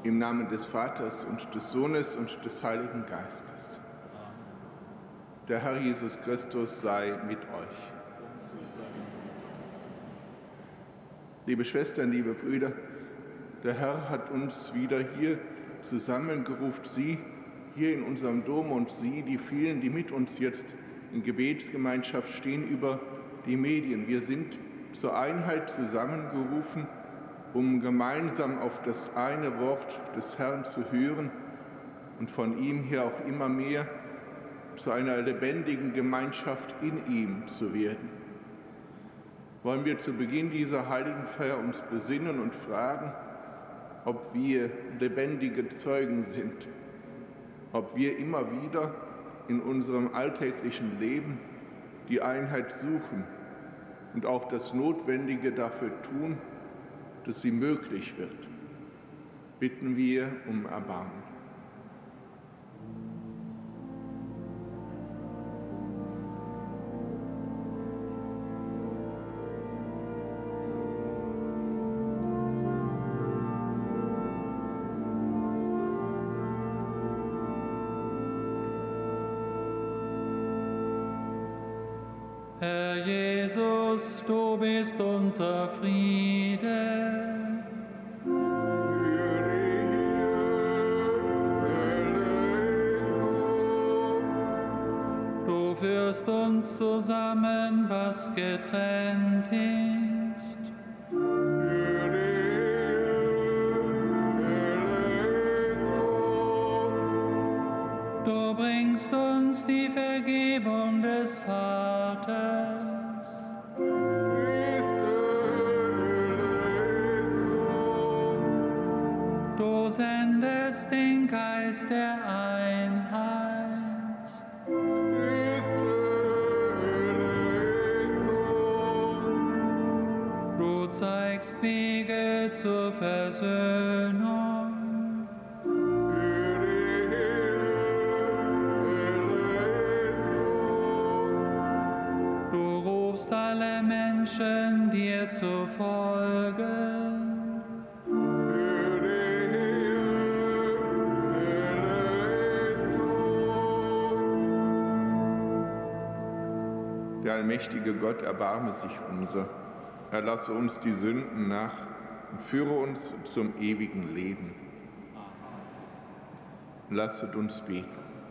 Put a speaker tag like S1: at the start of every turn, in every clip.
S1: Im Namen des Vaters und des Sohnes und des Heiligen Geistes. Der Herr Jesus Christus sei mit euch. Liebe Schwestern, liebe Brüder, der Herr hat uns wieder hier zusammengerufen, Sie hier in unserem Dom und Sie, die vielen, die mit uns jetzt in Gebetsgemeinschaft stehen, über die Medien. Wir sind zur Einheit zusammengerufen, um gemeinsam auf das eine Wort des Herrn zu hören und von ihm hier auch immer mehr zu einer lebendigen Gemeinschaft in ihm zu werden. Wollen wir zu Beginn dieser heiligen Feier uns besinnen und fragen, ob wir lebendige Zeugen sind, ob wir immer wieder in unserem alltäglichen Leben die Einheit suchen und auch das Notwendige dafür tun, dass sie möglich wird. Bitten wir um Erbarmen.
S2: Herr Jesus, du bist unser Friede. Du führst uns zusammen, was getrennt ist. Du bringst uns die Vergebung des Vaters. Du sendest den Geist der Einheit. Du zeigst Wege zur Versöhnung. Du rufst alle Menschen, dir zu folgen.
S1: Der allmächtige Gott erbarme sich unser. Erlasse uns die Sünden nach und führe uns zum ewigen Leben. Lasset uns beten.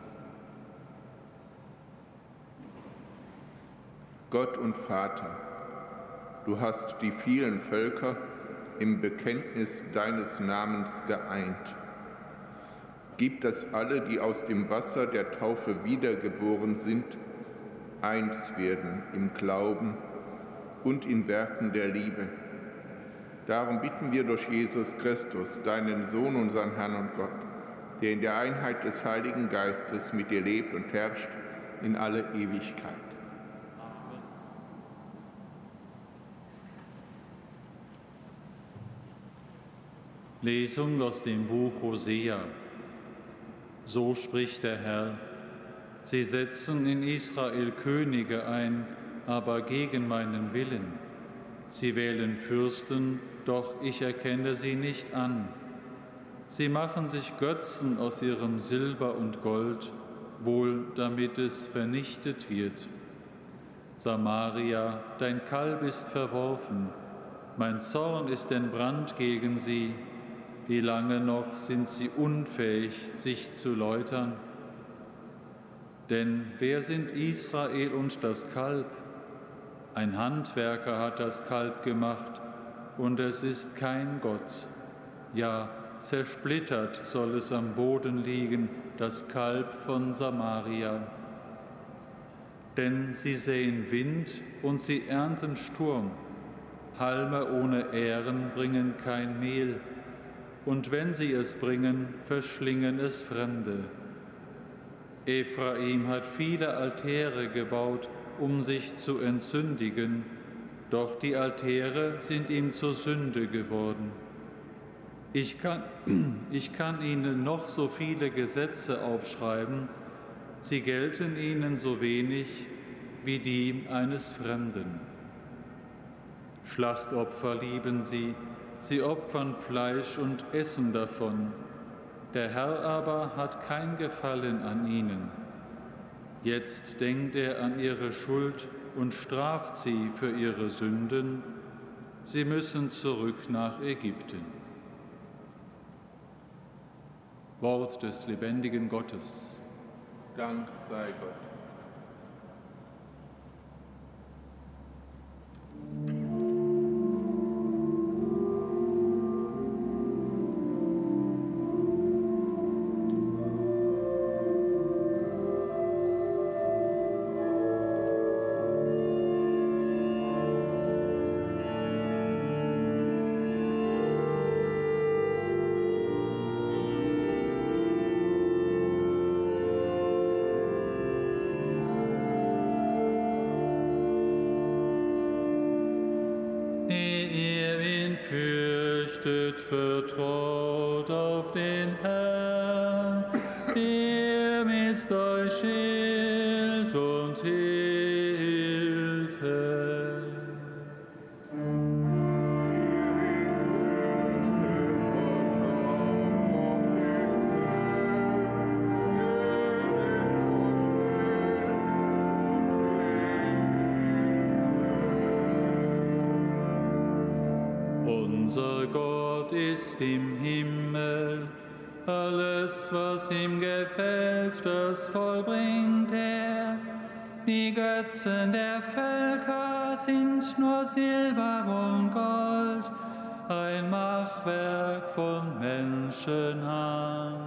S1: Gott und Vater, du hast die vielen Völker im Bekenntnis deines Namens geeint. Gib, dass alle, die aus dem Wasser der Taufe wiedergeboren sind, eins werden im Glauben und in Werken der Liebe. Darum bitten wir durch Jesus Christus, deinen Sohn, unseren Herrn und Gott, der in der Einheit des Heiligen Geistes mit dir lebt und herrscht in alle Ewigkeit.
S2: Amen. Lesung aus dem Buch Hosea. So spricht der Herr: Sie setzen in Israel Könige ein, aber gegen meinen Willen. Sie wählen Fürsten, doch ich erkenne sie nicht an. Sie machen sich Götzen aus ihrem Silber und Gold, wohl damit es vernichtet wird. Samaria, dein Kalb ist verworfen, mein Zorn ist entbrannt gegen sie. Wie lange noch sind sie unfähig, sich zu läutern? Denn wer sind Israel und das Kalb? Ein Handwerker hat das Kalb gemacht, und es ist kein Gott. Ja, zersplittert soll es am Boden liegen, das Kalb von Samaria. Denn sie säen Wind und sie ernten Sturm. Halme ohne Ähren bringen kein Mehl, und wenn sie es bringen, verschlingen es Fremde. Ephraim hat viele Altäre gebaut, um sich zu entsündigen, doch die Altäre sind ihm zur Sünde geworden. Ich kann ihnen noch so viele Gesetze aufschreiben, sie gelten ihnen so wenig wie die eines Fremden. Schlachtopfer lieben sie sie opfern Fleisch und essen davon. Der Herr aber hat kein Gefallen an ihnen. Jetzt denkt er an ihre Schuld und straft sie für ihre Sünden. Sie müssen zurück nach Ägypten. Wort des lebendigen Gottes.
S1: Dank sei Gott.
S2: Vertraut auf den Herrn, er ist euch Schild und Hilfe. Unser Gott ist im Himmel, alles, was ihm gefällt, das vollbringt er. Die Götzen der Völker sind nur Silber und Gold, ein Machwerk von Menschenhand.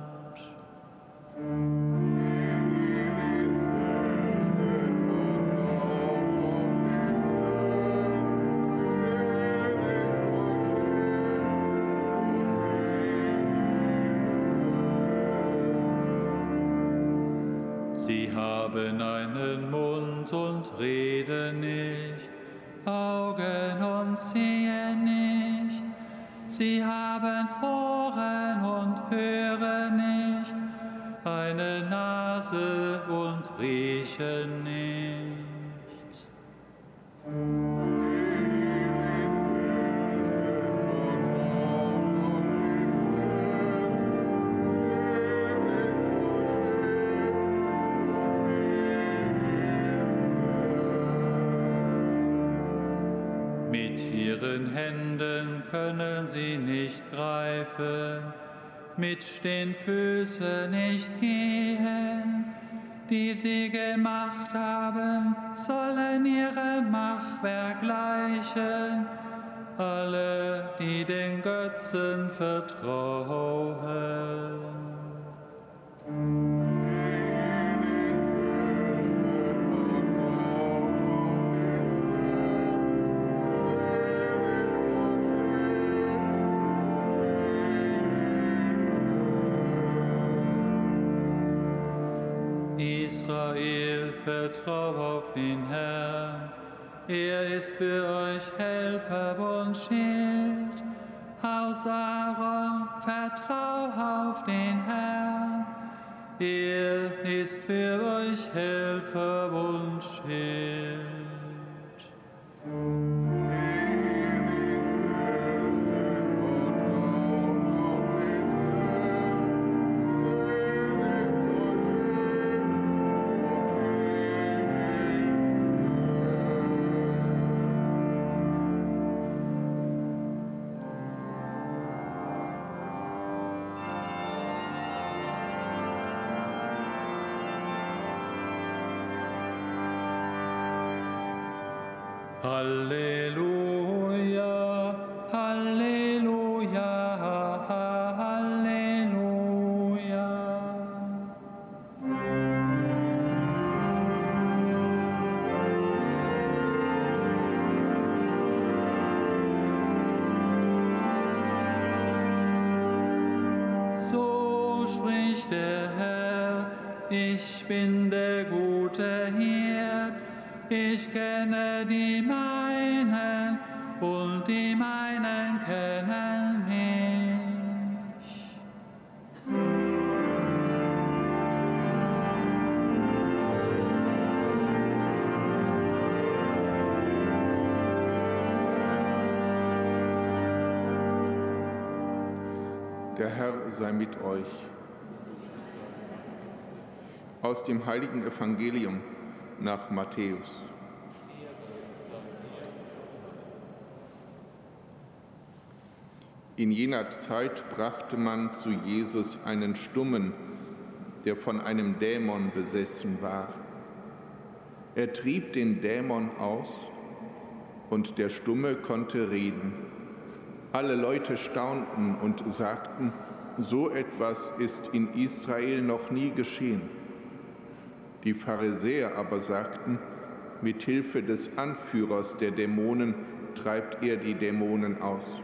S2: Sie haben einen Mund und reden nicht, Augen und sehen nicht. Sie haben Ohren und hören nicht, eine Nase und riechen nicht. Mit ihren Händen können sie nicht greifen, mit den Füßen nicht gehen. Die sie gemacht haben, sollen ihrem Machwerk gleichen, alle, die den Götzen vertrauen. Israel, vertrau auf den Herrn, er ist für euch Helfer und Schild. Haus Aaron, vertrau auf den Herrn, er ist für euch Helfer und Schild. Halleluja, Halleluja, Halleluja. So spricht der Herr, ich bin der gute Hirt. Ich kenne die meinen und die meinen kennen mich.
S1: Der Herr sei mit euch. Aus dem heiligen Evangelium nach Matthäus. In jener Zeit brachte man zu Jesus einen Stummen, der von einem Dämon besessen war. Er trieb den Dämon aus und der Stumme konnte reden. Alle Leute staunten und sagten, so etwas ist in Israel noch nie geschehen. Die Pharisäer aber sagten, mit Hilfe des Anführers der Dämonen treibt er die Dämonen aus.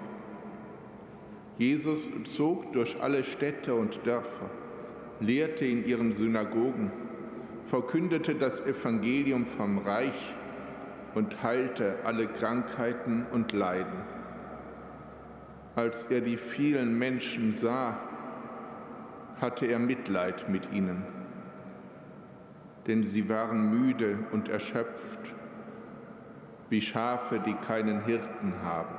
S1: Jesus zog durch alle Städte und Dörfer, lehrte in ihren Synagogen, verkündete das Evangelium vom Reich und heilte alle Krankheiten und Leiden. Als er die vielen Menschen sah, hatte er Mitleid mit ihnen, denn sie waren müde und erschöpft, wie Schafe, die keinen Hirten haben.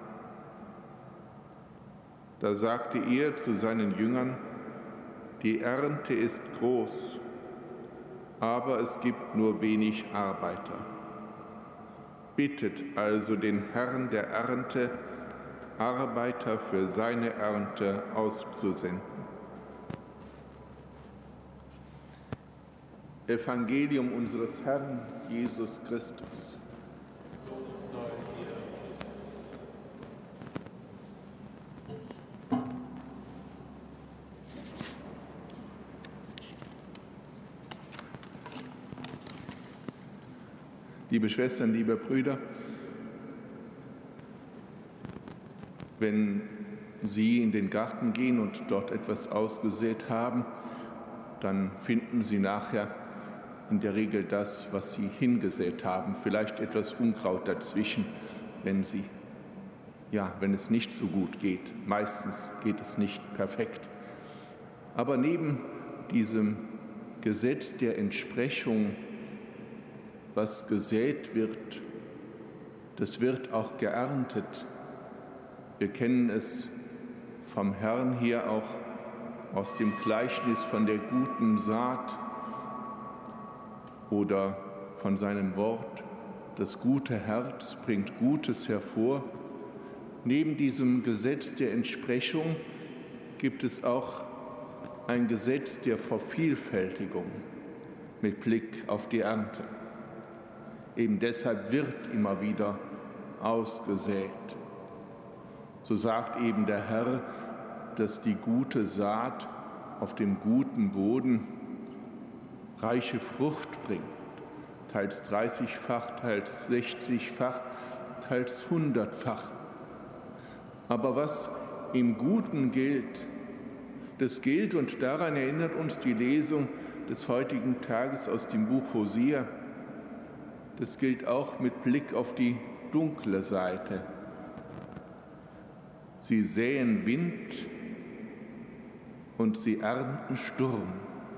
S1: Da sagte er zu seinen Jüngern, die Ernte ist groß, aber es gibt nur wenig Arbeiter. Bittet also den Herrn der Ernte, Arbeiter für seine Ernte auszusenden. Evangelium unseres Herrn Jesus Christus. Liebe Schwestern, liebe Brüder, wenn Sie in den Garten gehen und dort etwas ausgesät haben, dann finden Sie nachher in der Regel das, was Sie hingesät haben. Vielleicht etwas Unkraut dazwischen, wenn es nicht so gut geht. Meistens geht es nicht perfekt. Aber neben diesem Gesetz der Entsprechung, was gesät wird, das wird auch geerntet. Wir kennen es vom Herrn hier auch aus dem Gleichnis von der guten Saat oder von seinem Wort, das gute Herz bringt Gutes hervor. Neben diesem Gesetz der Entsprechung gibt es auch ein Gesetz der Vervielfältigung mit Blick auf die Ernte. Eben deshalb wird immer wieder ausgesät. So sagt eben der Herr, dass die gute Saat auf dem guten Boden reiche Frucht bringt, teils 30-fach, teils 60-fach, teils 100-fach. Aber was im Guten gilt, das gilt, und daran erinnert uns die Lesung des heutigen Tages aus dem Buch Hosea, das gilt auch mit Blick auf die dunkle Seite. Sie säen Wind und sie ernten Sturm.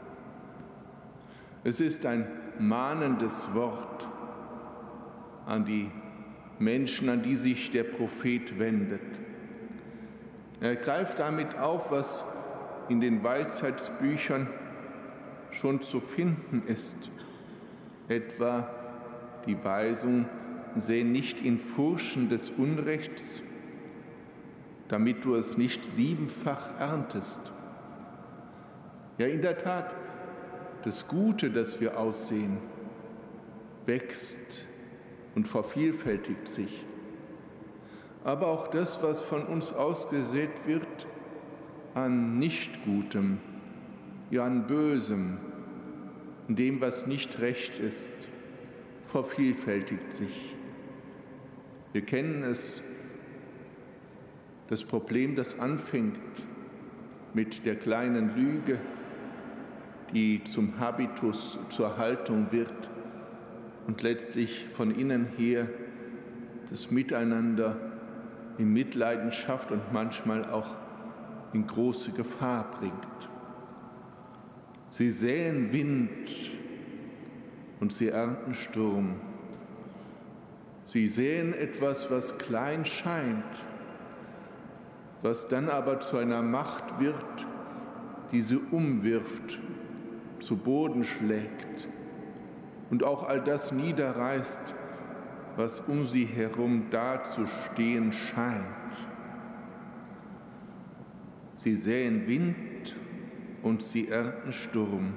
S1: Es ist ein mahnendes Wort an die Menschen, an die sich der Prophet wendet. Er greift damit auf, was in den Weisheitsbüchern schon zu finden ist, etwa die Weisung, säe nicht in Furchen des Unrechts, damit du es nicht 7-fach erntest. Ja, in der Tat, das Gute, das wir aussehen, wächst und vervielfältigt sich. Aber auch das, was von uns ausgesät wird, an Nichtgutem, ja an Bösem, an dem, was nicht recht ist, vervielfältigt sich. Wir kennen es, das Problem, das anfängt mit der kleinen Lüge, die zum Habitus, zur Haltung wird und letztlich von innen her das Miteinander in Mitleidenschaft und manchmal auch in große Gefahr bringt. Sie säen Wind und sie ernten Sturm. Sie säen etwas, was klein scheint, was dann aber zu einer Macht wird, die sie umwirft, zu Boden schlägt und auch all das niederreißt, was um sie herum dazustehen scheint. Sie säen Wind und sie ernten Sturm.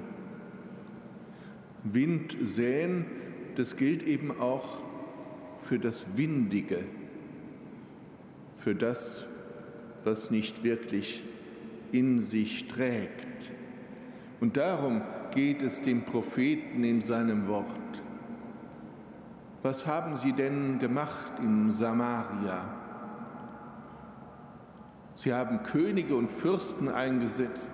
S1: Wind säen, das gilt eben auch für das Windige, für das, was nicht wirklich in sich trägt. Und darum geht es dem Propheten in seinem Wort. Was haben sie denn gemacht in Samaria? Sie haben Könige und Fürsten eingesetzt,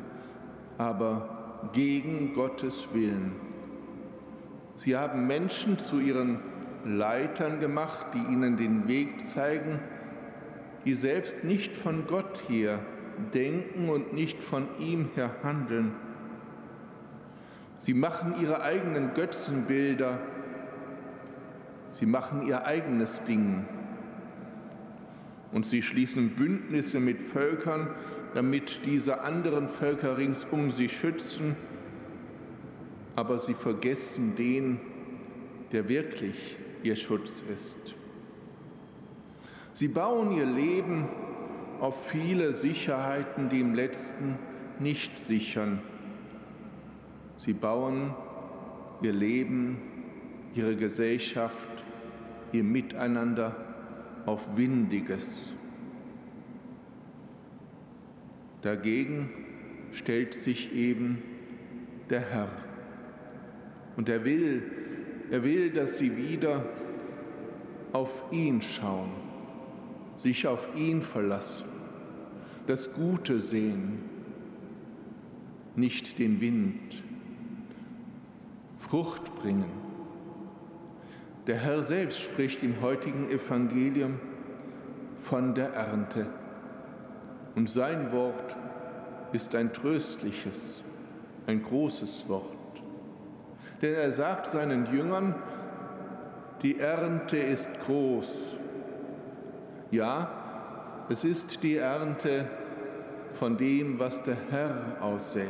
S1: aber gegen Gottes Willen. Sie haben Menschen zu ihren Leitern gemacht, die ihnen den Weg zeigen, die selbst nicht von Gott her denken und nicht von ihm her handeln. Sie machen ihre eigenen Götzenbilder, sie machen ihr eigenes Ding. Und sie schließen Bündnisse mit Völkern, damit diese anderen Völker rings um sie schützen, aber sie vergessen den, der wirklich ihr Schutz ist. Sie bauen ihr Leben auf viele Sicherheiten, die im Letzten nicht sichern. Sie bauen ihr Leben, ihre Gesellschaft, ihr Miteinander auf Windiges. Dagegen stellt sich eben der Herr. Und er will, dass sie wieder auf ihn schauen, sich auf ihn verlassen, das Gute sehen, nicht den Wind, Frucht bringen. Der Herr selbst spricht im heutigen Evangelium von der Ernte. Und sein Wort ist ein tröstliches, ein großes Wort. Denn er sagt seinen Jüngern, die Ernte ist groß. Ja, es ist die Ernte von dem, was der Herr aussät.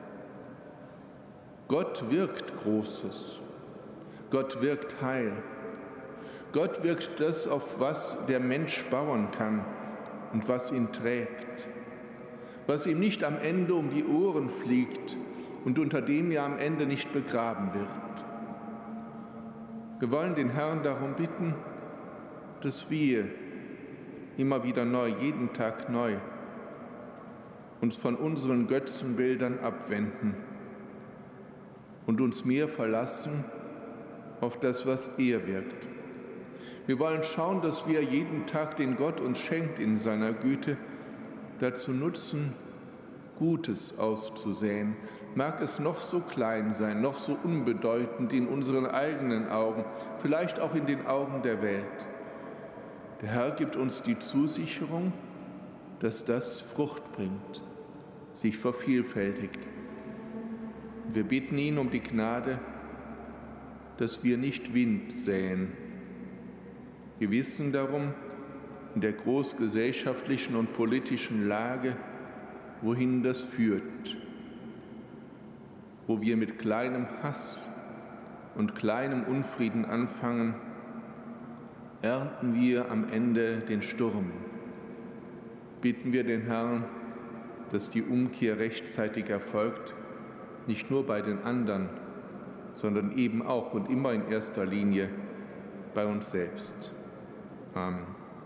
S1: Gott wirkt Großes. Gott wirkt Heil. Gott wirkt das, auf was der Mensch bauen kann und was ihn trägt. Was ihm nicht am Ende um die Ohren fliegt und unter dem er am Ende nicht begraben wird. Wir wollen den Herrn darum bitten, dass wir immer wieder neu, jeden Tag neu, uns von unseren Götzenbildern abwenden und uns mehr verlassen auf das, was er wirkt. Wir wollen schauen, dass wir jeden Tag, den Gott uns schenkt in seiner Güte, dazu nutzen, Gutes auszusäen. Mag es noch so klein sein, noch so unbedeutend in unseren eigenen Augen, vielleicht auch in den Augen der Welt. Der Herr gibt uns die Zusicherung, dass das Frucht bringt, sich vervielfältigt. Wir bitten ihn um die Gnade, dass wir nicht Wind säen. Wir wissen darum, in der großgesellschaftlichen und politischen Lage, wohin das führt, wo wir mit kleinem Hass und kleinem Unfrieden anfangen, ernten wir am Ende den Sturm. Bitten wir den Herrn, dass die Umkehr rechtzeitig erfolgt, nicht nur bei den anderen, sondern eben auch und immer in erster Linie bei uns selbst. Amen.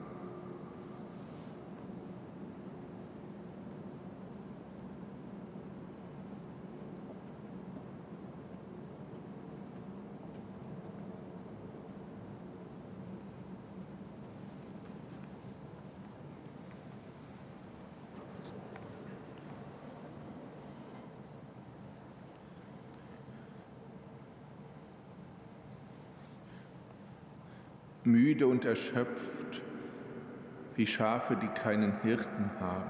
S1: Müde und erschöpft, wie Schafe, die keinen Hirten haben.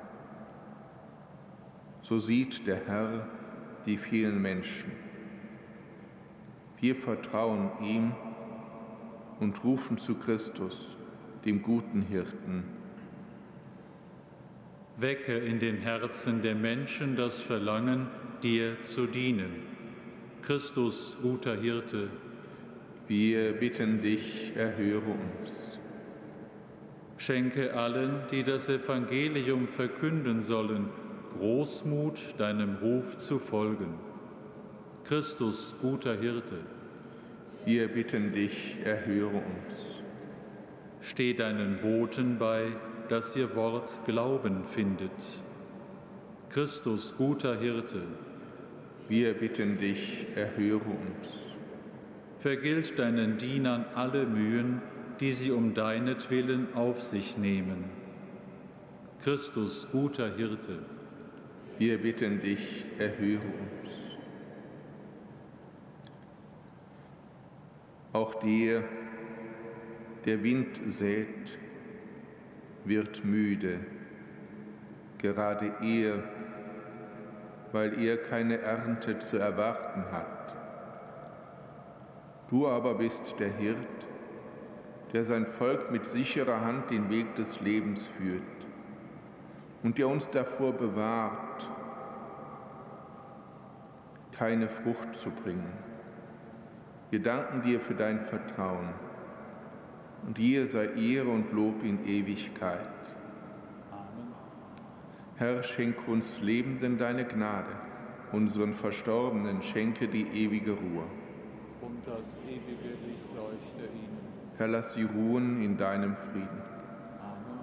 S1: So sieht der Herr die vielen Menschen. Wir vertrauen ihm und rufen zu Christus, dem guten Hirten.
S2: Wecke in den Herzen der Menschen das Verlangen, dir zu dienen. Christus, guter Hirte,
S1: wir bitten dich, erhöre uns.
S2: Schenke allen, die das Evangelium verkünden sollen, Großmut, deinem Ruf zu folgen. Christus, guter Hirte,
S1: wir bitten dich, erhöre uns.
S2: Steh deinen Boten bei, dass ihr Wort Glauben findet. Christus, guter Hirte,
S1: wir bitten dich, erhöre uns.
S2: Vergilt deinen Dienern alle Mühen, die sie um deinetwillen auf sich nehmen. Christus, guter Hirte,
S1: wir bitten dich, erhöre uns. Auch der Wind sät, wird müde, gerade er, weil er keine Ernte zu erwarten hat. Du aber bist der Hirt, der sein Volk mit sicherer Hand den Weg des Lebens führt und der uns davor bewahrt, keine Frucht zu bringen. Wir danken dir für dein Vertrauen. Und dir sei Ehre und Lob in Ewigkeit.
S2: Amen.
S1: Herr, schenk uns Lebenden deine Gnade, unseren Verstorbenen schenke die ewige Ruhe.
S2: Und das ewige Licht leuchte ihnen.
S1: Herr, lass sie ruhen in deinem Frieden.
S2: Amen.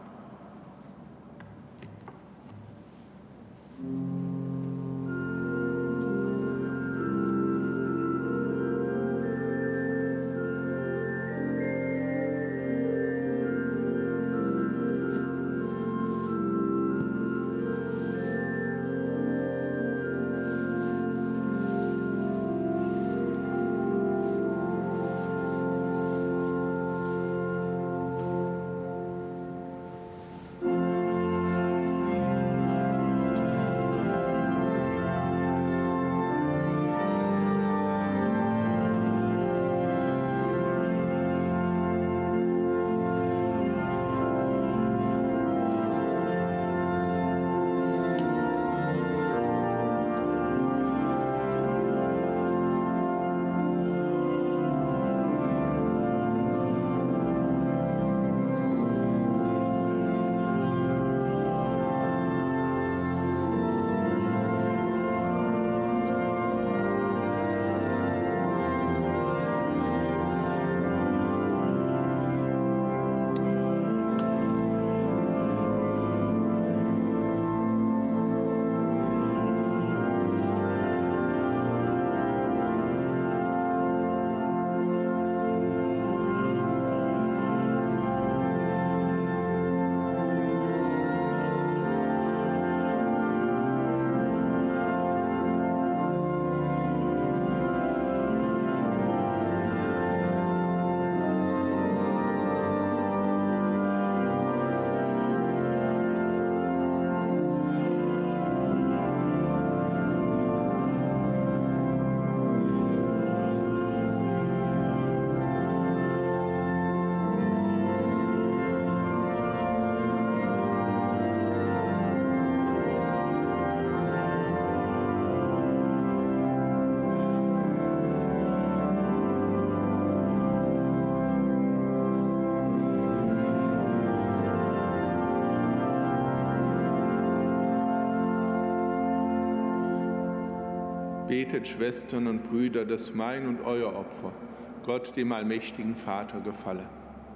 S1: Betet, Schwestern und Brüder, dass mein und euer Opfer Gott, dem allmächtigen Vater, gefalle.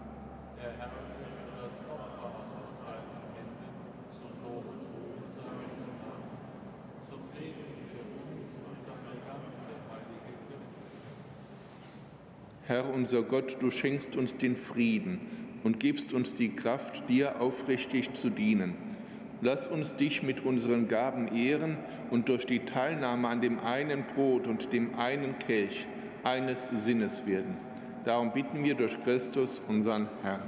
S2: Der Herr möge das Opfer aus seinen Händen zum Lob und Ruhm seines Namens, zum Segen für uns und seine ganze heilige Kirche.
S1: Herr unser Gott, du schenkst uns den Frieden und gibst uns die Kraft, dir aufrichtig zu dienen. Lass uns dich mit unseren Gaben ehren und durch die Teilnahme an dem einen Brot und dem einen Kelch eines Sinnes werden. Darum bitten wir durch Christus, unseren Herrn.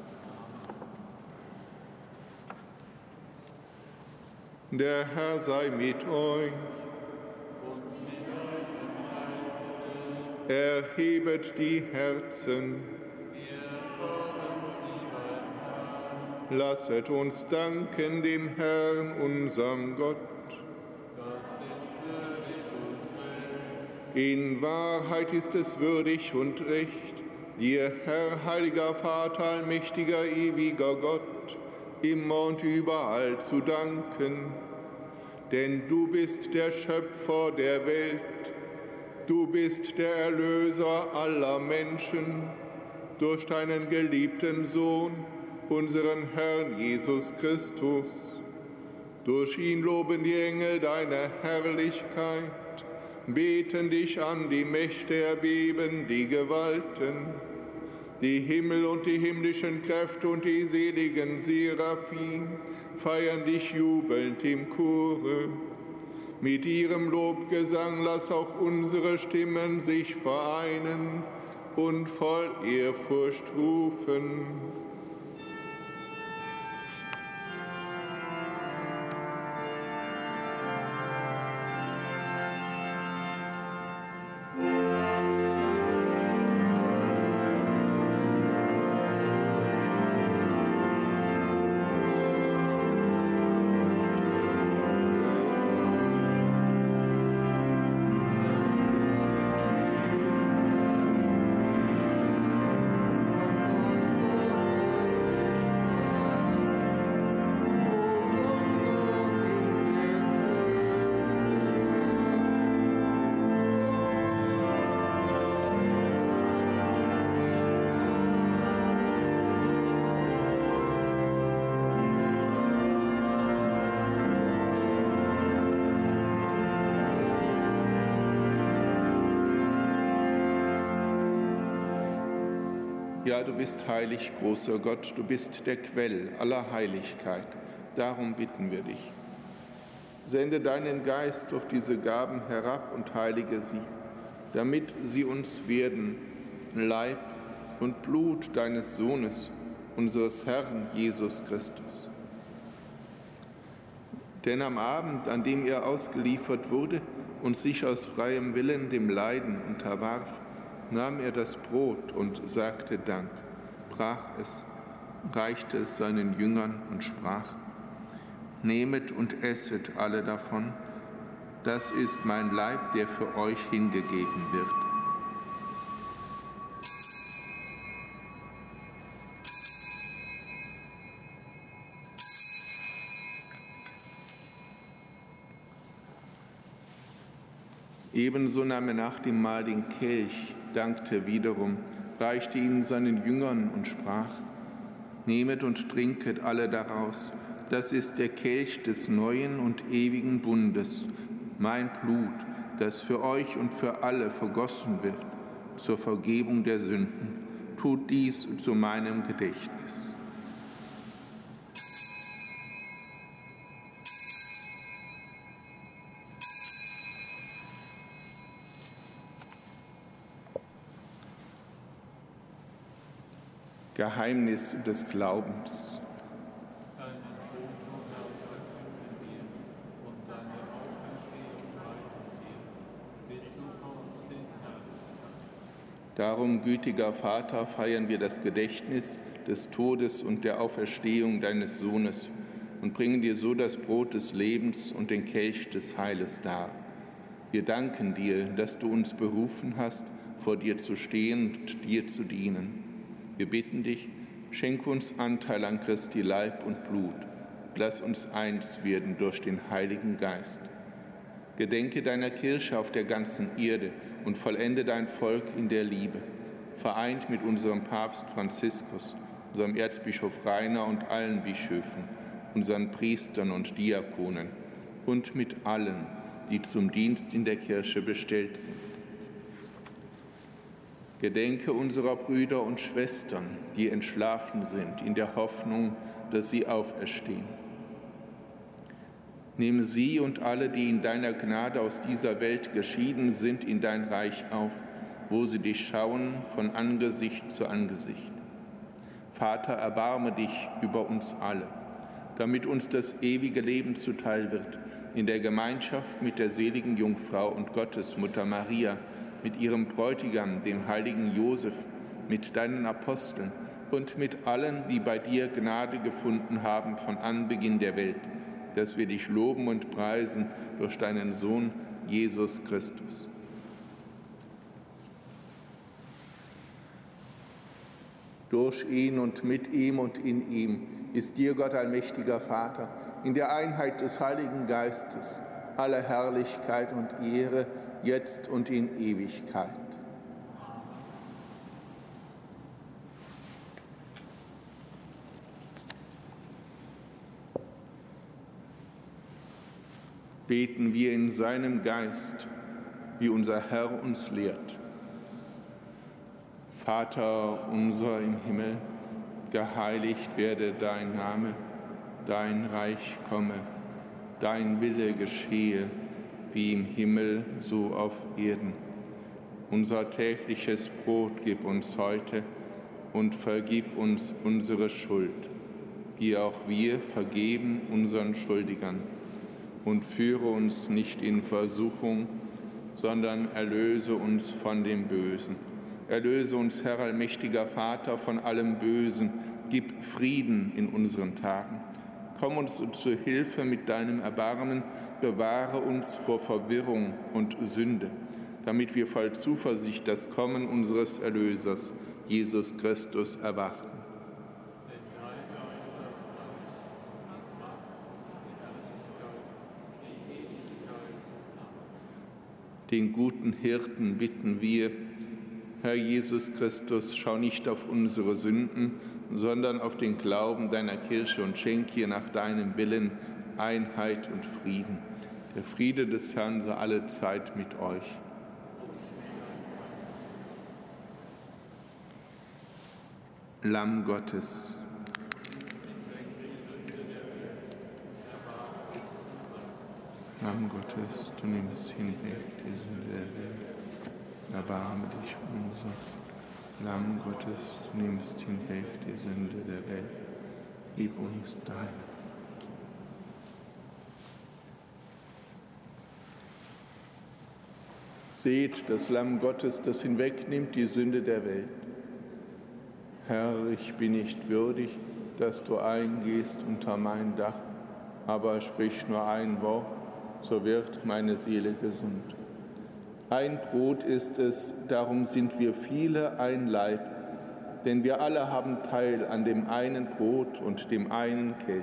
S1: Der Herr sei mit euch. Erhebet die Herzen. Lasset uns danken dem Herrn, unserem Gott. In Wahrheit ist es würdig und recht, dir, Herr, heiliger Vater, allmächtiger, ewiger Gott, immer und überall zu danken. Denn du bist der Schöpfer der Welt, du bist der Erlöser aller Menschen, durch deinen geliebten Sohn, unseren Herrn Jesus Christus. Durch ihn loben die Engel deine Herrlichkeit, beten dich an, die Mächte erbeben, die Gewalten, die Himmel und die himmlischen Kräfte und die seligen Seraphim feiern dich jubelnd im Chore. Mit ihrem Lobgesang lass auch unsere Stimmen sich vereinen und voll Ehrfurcht rufen. Ja, du bist heilig, großer Gott, du bist der Quell aller Heiligkeit. Darum bitten wir dich. Sende deinen Geist auf diese Gaben herab und heilige sie, damit sie uns werden Leib und Blut deines Sohnes, unseres Herrn Jesus Christus. Denn am Abend, an dem er ausgeliefert wurde und sich aus freiem Willen dem Leiden unterwarf, nahm er das Brot und sagte Dank, brach es, reichte es seinen Jüngern und sprach: Nehmet und esset alle davon, das ist mein Leib, der für euch hingegeben wird. Ebenso nahm er nach dem Mahl den Kelch, dankte wiederum, reichte ihn seinen Jüngern und sprach: Nehmet und trinket alle daraus, das ist der Kelch des neuen und ewigen Bundes, mein Blut, das für euch und für alle vergossen wird, zur Vergebung der Sünden. Tut dies zu meinem Gedächtnis. Geheimnis des Glaubens.
S2: Deinen Tod verkünden wir und deine Auferstehung preisen wir, bis du kommst in Herrlichkeit.
S1: Darum, gütiger Vater, feiern wir das Gedächtnis des Todes und der Auferstehung deines Sohnes und bringen dir so das Brot des Lebens und den Kelch des Heiles dar. Wir danken dir, dass du uns berufen hast, vor dir zu stehen und dir zu dienen. Wir bitten dich, schenke uns Anteil an Christi Leib und Blut. Lass uns eins werden durch den Heiligen Geist. Gedenke deiner Kirche auf der ganzen Erde und vollende dein Volk in der Liebe, vereint mit unserem Papst Franziskus, unserem Erzbischof Rainer und allen Bischöfen, unseren Priestern und Diakonen und mit allen, die zum Dienst in der Kirche bestellt sind. Gedenke unserer Brüder und Schwestern, die entschlafen sind, in der Hoffnung, dass sie auferstehen. Nehme sie und alle, die in deiner Gnade aus dieser Welt geschieden sind, in dein Reich auf, wo sie dich schauen von Angesicht zu Angesicht. Vater, erbarme dich über uns alle, damit uns das ewige Leben zuteil wird, in der Gemeinschaft mit der seligen Jungfrau und Gottesmutter Maria, mit ihrem Bräutigam, dem heiligen Josef, mit deinen Aposteln, und mit allen, die bei dir Gnade gefunden haben von Anbeginn der Welt, dass wir dich loben und preisen durch deinen Sohn Jesus Christus. Durch ihn und mit ihm und in ihm ist dir, Gott allmächtiger Vater, in der Einheit des Heiligen Geistes, alle Herrlichkeit und Ehre, jetzt und in Ewigkeit. Beten wir in seinem Geist, wie unser Herr uns lehrt. Vater unser im Himmel, geheiligt werde dein Name, dein Reich komme, dein Wille geschehe, wie im Himmel, so auf Erden. Unser tägliches Brot gib uns heute und vergib uns unsere Schuld, wie auch wir vergeben unseren Schuldigern. Und führe uns nicht in Versuchung, sondern erlöse uns von dem Bösen. Erlöse uns, Herr allmächtiger Vater, von allem Bösen. Gib Frieden in unseren Tagen. Komm uns zu Hilfe mit deinem Erbarmen. Bewahre uns vor Verwirrung und Sünde, damit wir voll Zuversicht das Kommen unseres Erlösers, Jesus Christus, erwarten. Den guten Hirten bitten wir, Herr Jesus Christus, schau nicht auf unsere Sünden, sondern auf den Glauben deiner Kirche und schenk ihr nach deinem Willen Einheit und Frieden. Der Friede des Herrn sei alle Zeit mit euch. Lamm Gottes, Lamm Gottes, du nimmst hinweg die Sünde der Welt. Erbarme dich unser. Lamm Gottes, du nimmst hinweg die Sünde der Welt. Gib uns deine. Seht das Lamm Gottes, das hinwegnimmt die Sünde der Welt. Herr, ich bin nicht würdig, dass du eingehst unter mein Dach, aber sprich nur ein Wort, so wird meine Seele gesund. Ein Brot ist es, darum sind wir viele ein Leib, denn wir alle haben Teil an dem einen Brot und dem einen Kelch.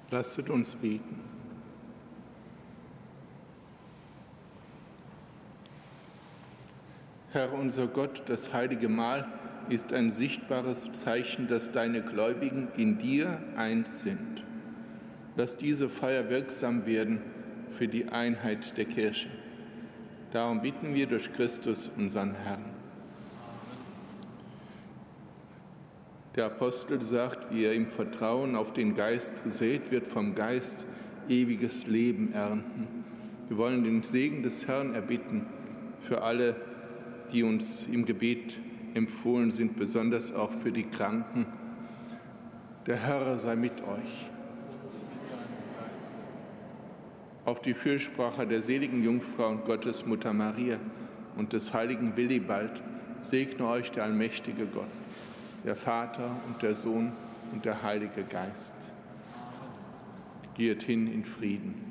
S1: Lasset uns beten. Herr unser Gott, das heilige Mahl ist ein sichtbares Zeichen, dass deine Gläubigen in dir eins sind. Lass diese Feier wirksam werden für die Einheit der Kirche. Darum bitten wir durch Christus, unseren Herrn. Der Apostel sagt, wie er im Vertrauen auf den Geist sät, wird vom Geist ewiges Leben ernten. Wir wollen den Segen des Herrn erbitten für alle, die uns im Gebet empfohlen sind, besonders auch für die Kranken. Der Herr sei mit euch. Auf die Fürsprache der seligen Jungfrau und Gottesmutter Maria und des heiligen Willibald segne euch der allmächtige Gott, der Vater und der Sohn und der Heilige Geist. Geht hin in Frieden.